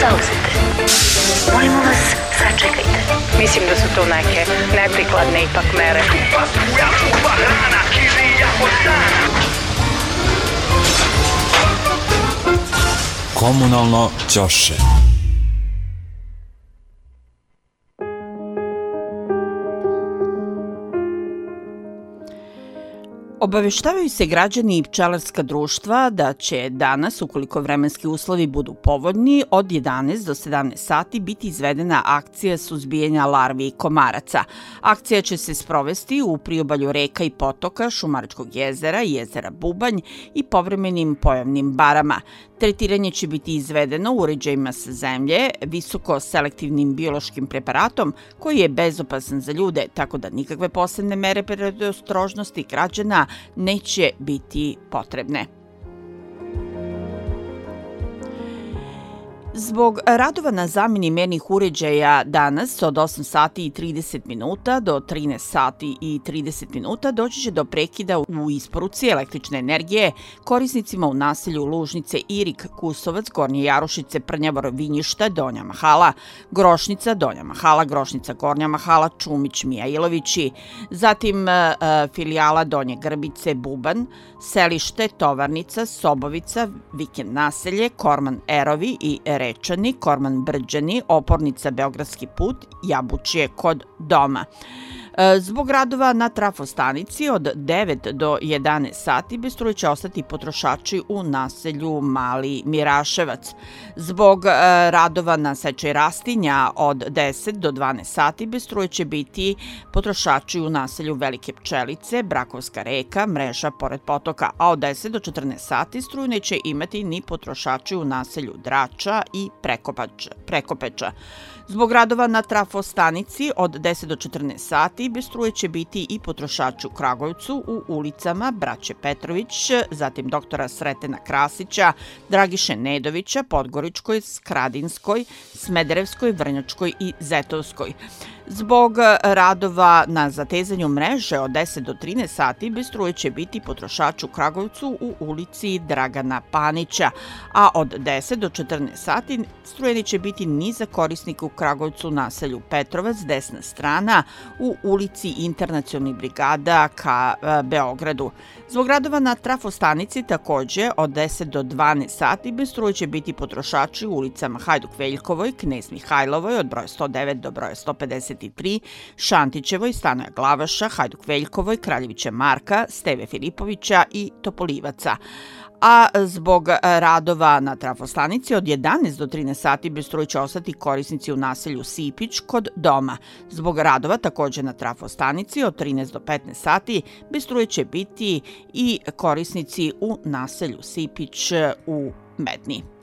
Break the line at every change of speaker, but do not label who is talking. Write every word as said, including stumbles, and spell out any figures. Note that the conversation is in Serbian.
zauzete. Molimo vas, sačekajte.
Mislim da su to neke neprikladne ipak mere.
Komunalno ćoše.
Obaveštavaju se građani i pčelarska društva da će danas, ukoliko vremenski uslovi budu povoljni, od jedanaest do sedamnaest sati biti izvedena akcija suzbijanja larvi i komaraca. Akcija će se sprovesti u priobalju reka i potoka, Šumaračkog jezera i jezera Bubanj i povremenim pojavnim barama. Tretiranje će biti izvedeno uređajima sa zemlje, visoko selektivnim biološkim preparatom koji je bezopasan za ljude, tako da nikakve posebne mere predostrožnosti građana neće biti potrebne. Zbog radova na zameni mernih uređaja danas od osam sati i trideset minuta do trinaest sati i trideset minuta doći će do prekida u isporuci električne energije korisnicima u naselju Lužnice, Irig, Kusovac, Gornje Jarušice, Prnjavor, Vinjišta, Donja Mahala, Grošnica, Donja Mahala, Grošnica, Gornja Mahala, Čumić, Mijailovići, zatim e, filijala Donje Grbice, Buban, Selište, Tovarnica, Sobovica, Vikend naselje, Korman Erovi i Rečani, Korman Brđani, Opornica, Beogradski put, Jabučje kod doma. Zbog radova na trafostanici od devet do jedanaest sati bez struje će ostati potrošači u naselju Mali Miraševac. Zbog radova na sečaj rastinja od deset do dvanaest sati bez struje će biti potrošači u naselju Velike Pčelice, Brakovska reka, Mreža pored potoka, a od deset do četrnaest sati struju neće imati ni potrošači u naselju Drača i Prekopeča. Zbog radova na trafostanici od deset do četrnaest sati bez struje će biti i potrošači u Kragujevcu u ulicama Braće Petrović, zatim doktora Sretena Krasića, Dragiše Nedovića, Podgoričkoj, Skradinskoj, Smederevskoj, Vrnjačkoj i Zetovskoj. Zbog radova na zatezanju mreže od deset do trinaest sati bez struje će biti potrošači u Kragujevcu u ulici Dragana Panića, a od deset do četrnaest sati struje neće biti ni za korisnika u Kragujevcu, naselju Petrovac, desna strana, u ulici Internacionalnih brigada ka Beogradu. Zbog radova na trafostanici takođe od deset do dvanaest sati bez struje će biti potrošači u ulicama Hajduk Veljkovoj, Knez Mihajlovoj od broja sto devet do broja sto pedeset tri, Šantićevoj, Stanoja Glavaša, Hajduk Veljkovoj, Kraljevića Marka, Steve Filipovića i Topolivaca. A zbog radova na trafostanici od jedanaest do trinaest sati bez struje će ostati korisnici u naselju Sipić kod doma. Zbog radova takođe na trafostanici od trinaest do petnaest sati bez struje će biti i korisnici u naselju Sipić u Medni.